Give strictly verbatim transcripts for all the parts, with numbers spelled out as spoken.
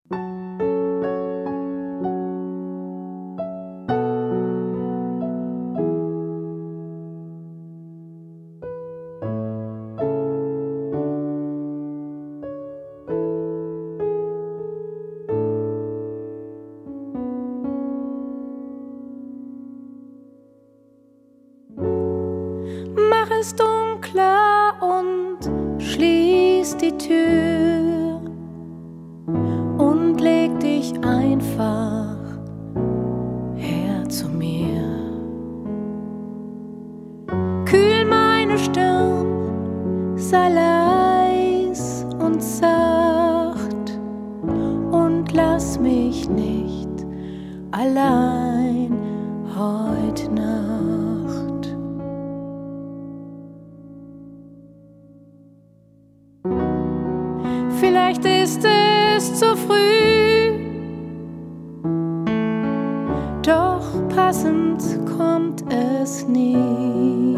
Mach es dunkler und schließ die Tür und leg dich einfach her zu mir. Kühl meine Stirn, sei leis und sacht und lass mich nicht allein heut Nacht. Vielleicht ist es zu früh, doch passend kommt es nie.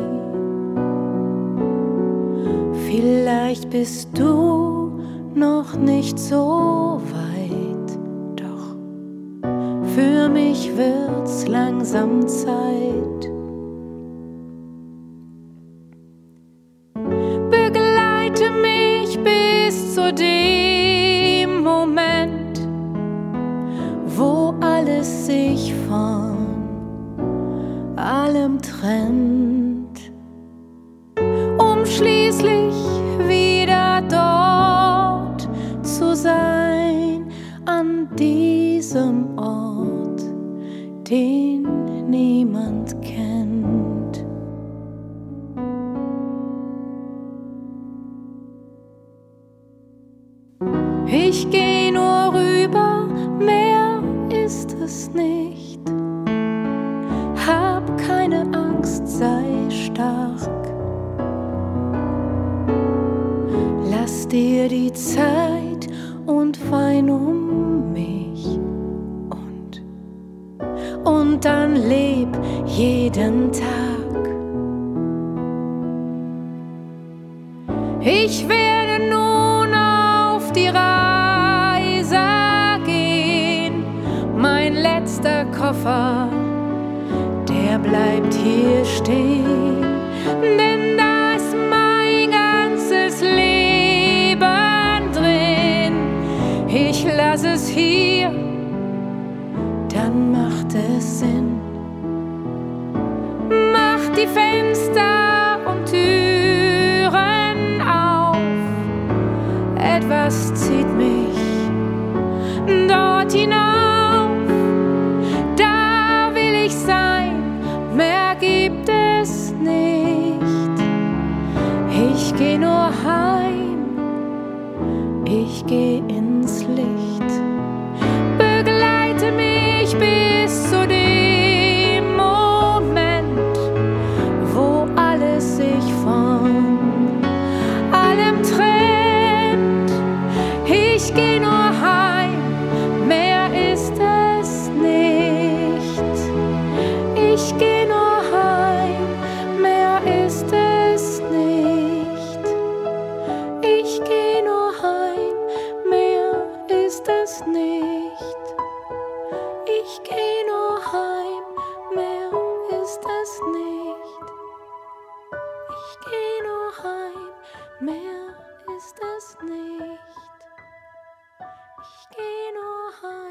Vielleicht bist du noch nicht so weit, doch für mich wird's langsam Zeit. Begleite mich bis zu dem Moment, wo alles sich von allem trennt, um schließlich wieder dort zu sein, an diesem Ort, den niemand kennt. Ich geh nur rüber, mehr ist es nicht. Hab keine Angst, sei stark. Lass dir die Zeit und wein um mich und, und dann leb jeden Tag. Ich werde nun auf die Reise gehen, mein letzter Koffer, der bleibt hier stehen, denn da ist mein ganzes Leben drin. Ich lass es hier, dann macht es Sinn. Mach die Fenster und Türen auf, etwas zieht mich dort hinauf. Da will ich sein, mehr gibt es nicht. Ich geh nur heim, ich geh ins Licht. Begleite mich bis zu dem Moment, wo alles sich von allem trennt. Ich geh nur heim, mehr ist es nicht. Ich geh nur heim, mehr ist es nicht. Ich geh nur heim, mehr ist es nicht. Ich geh nur heim, mehr ist es nicht. Ich geh nur heim, mehr ist es nicht. Ich geh nur heim.